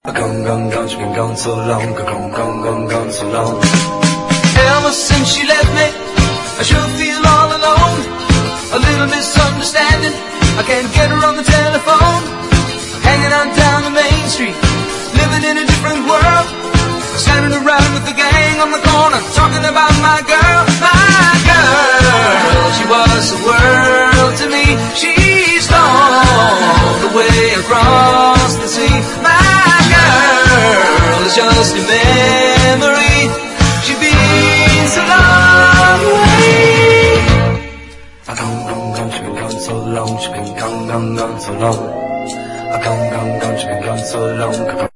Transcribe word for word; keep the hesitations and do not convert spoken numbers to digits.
Gone, gone, gone, she's been gone so long. Gone, gone, gone, gone so long. Ever since she left me, I sure feel all alone. A little misunderstanding, I can't get her on the telephone. Hanging on down the main street, living in a different world. Standing around with the gang on the corner, talking about my girl, my girl. She was the world to me. She's gone away across the sea. My girl is just a memory. She's been so long away. Gone, gone, gone, she's been gone so long. She's been gone, gone, gone so long. Gone, gone, gone, she's been gone so long.